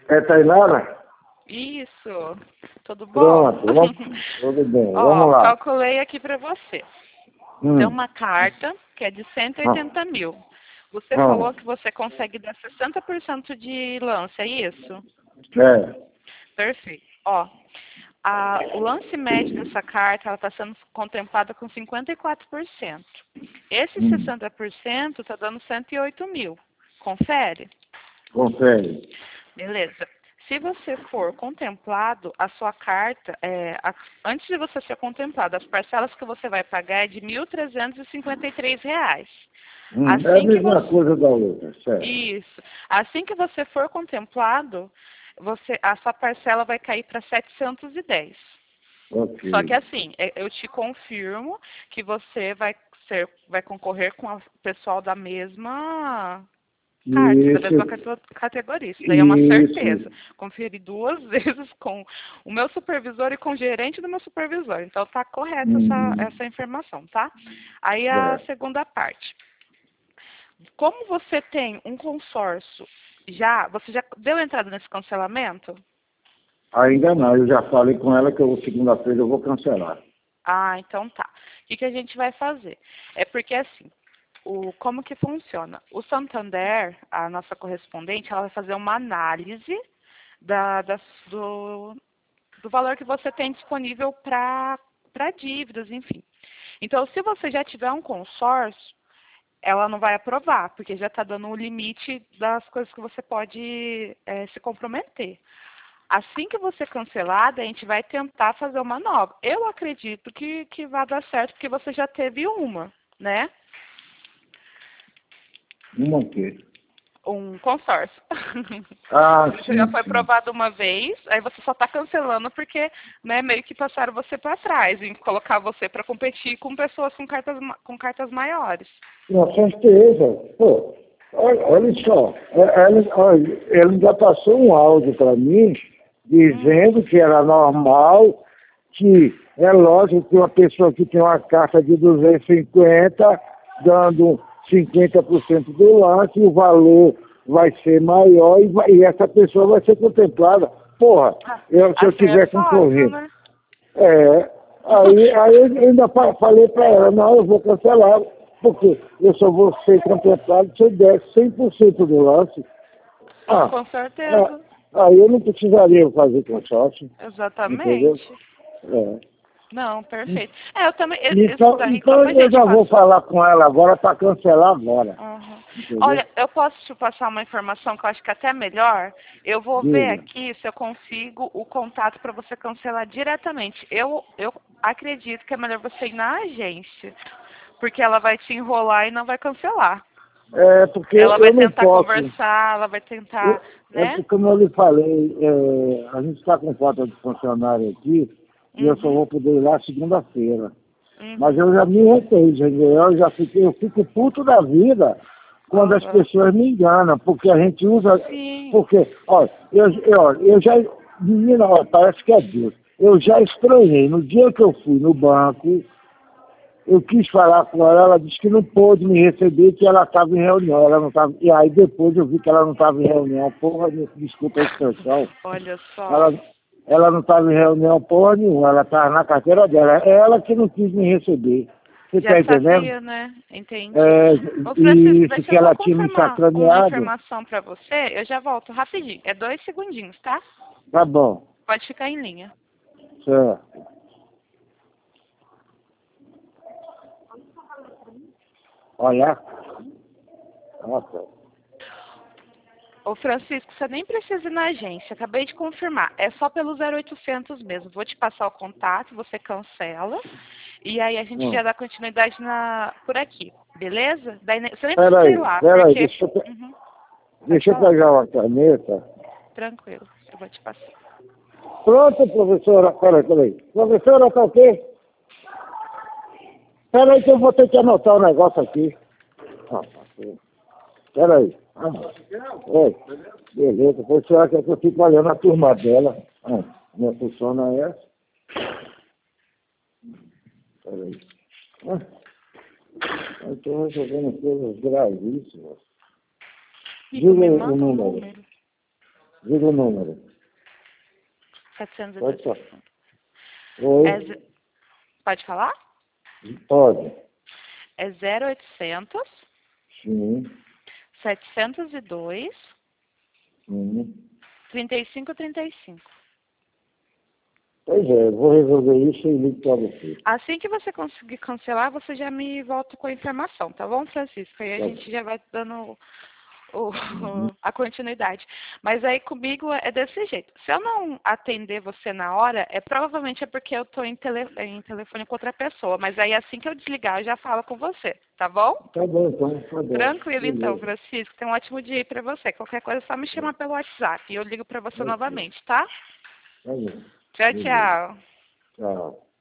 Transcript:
É Tainara? Isso. Tudo bom? Pronto, tudo bem. Ó, Vamos lá. calculei aqui para você. Tem uma carta que é de 180 mil. Você falou que você consegue dar 60% de lance, é isso? É. Perfeito. Ó, o lance médio dessa carta ela está sendo contemplada com 54%. Esse 60% está dando 108 mil. Confere? Confere. Beleza. Se você for contemplado, a sua carta, antes de você ser contemplado, as parcelas que você vai pagar é de R$ 1.353. É a mesma coisa da outra, certo? Isso. Assim que você for contemplado, a sua parcela vai cair para 710. Ok. Só que assim, eu te confirmo que você vai concorrer com o pessoal da mesma carta, da mesma categoria. Isso daí é uma certeza. Conferi 2 vezes com o meu supervisor e com o gerente do meu supervisor. Então tá correta essa informação, tá? Aí a segunda parte. Como você tem um consórcio, você já deu entrada nesse cancelamento? Ainda não, eu já falei com ela que segunda-feira eu vou cancelar. Ah, então tá. O que a gente vai fazer? É porque assim, como que funciona? O Santander, a nossa correspondente, ela vai fazer uma análise do valor que você tem disponível para dívidas, enfim. Então, se você já tiver um consórcio, ela não vai aprovar, porque já está dando o limite das coisas que você pode se comprometer. Assim que você cancelar, a gente vai tentar fazer uma nova. Eu acredito que vai dar certo, porque você já teve uma, né? Uma o quê? Um consórcio. Você já Sim, foi sim. aprovado uma vez, aí você só está cancelando porque meio que passaram você para trás, em colocar você para competir com pessoas com cartas maiores. Com certeza. Pô, olha só, ela já passou um áudio para mim dizendo que era normal, que é lógico que uma pessoa que tem uma carta de 250, dando 50% do lance, o valor vai ser maior e essa pessoa vai ser contemplada. Porra, se eu tiver concorrendo. Né? Aí eu ainda falei para ela, não, eu vou cancelar, porque eu só vou ser contemplado se eu der 100% do lance. Com certeza. Aí eu não precisaria fazer consórcio. Exatamente. Entendeu? Não, perfeito. Eu também. Então eu já vou falar com ela agora para cancelar agora. Olha, eu posso te passar uma informação que eu acho que até melhor. Eu vou ver aqui se eu consigo o contato para você cancelar diretamente. Eu acredito que é melhor você ir na agência, porque ela vai te enrolar e não vai cancelar. Porque ela vai eu não tentar posso. Conversar, ela vai tentar, né? Porque, como eu lhe falei, a gente está com falta de funcionário aqui e eu só vou poder ir lá segunda-feira. Mas eu já me arrependi, eu fico puto da vida quando as pessoas me enganam, porque a gente usa. Sim. Porque, olha, eu já. Menina, olha, parece que é Deus. Eu já estranhei. No dia que eu fui no banco, eu quis falar com ela, ela disse que não pôde me receber, que ela estava em reunião, ela não estava. E aí depois eu vi que ela não estava em reunião, porra, desculpa a expressão. Olha só. Ela não estava em reunião porra nenhuma, ela estava na carteira dela. É ela que não quis me receber. Você está entendendo? Sabia, né? Entendi. Isso, deixa que eu ela só tinha me confirmar uma sacaneado. informação para você. Eu já volto rapidinho. É 2 segundinhos, tá? Tá bom. Pode ficar em linha. Certo. Olha. Nossa. Ô Francisco, você nem precisa ir na agência. Acabei de confirmar. É só pelo 0800 mesmo. Vou te passar o contato, você cancela. E aí a gente já dá continuidade por aqui. Beleza? Daí, você nem precisa ir lá. Peraí, porque... deixa eu pegar uma caneta. Tranquilo, eu vou te passar. Pronto, professora. Peraí. Professora, tá ok? Peraí que eu vou ter que anotar o negócio aqui. Peraí. Oi. Beleza. A professora quer que eu fique olhando a turma dela. Minha função é essa. Peraí. Eu estou resolvendo coisas gravíssimas. Diga o número. Diga o número. 712. Pode falar. Oi? Pode falar? Pode. É 0800 Sim. 702 Sim. 3535. Pois é, eu vou resolver isso e ligo para você. Assim que você conseguir cancelar, você já me volta com a informação, tá bom, Francisco? Aí a gente já vai dando a continuidade. Mas aí comigo é desse jeito. Se eu não atender você na hora, provavelmente é porque eu estou em telefone com outra pessoa. Mas aí assim que eu desligar, eu já falo com você, tá bom? Tá bom, então. Tá bom. Tranquilo, então, Beleza. Francisco. Tenha um ótimo dia aí para você. Qualquer coisa é só me chamar pelo WhatsApp e eu ligo para você Ok. novamente, tá? Tá bom. Tchau, Beleza. tchau. Tchau.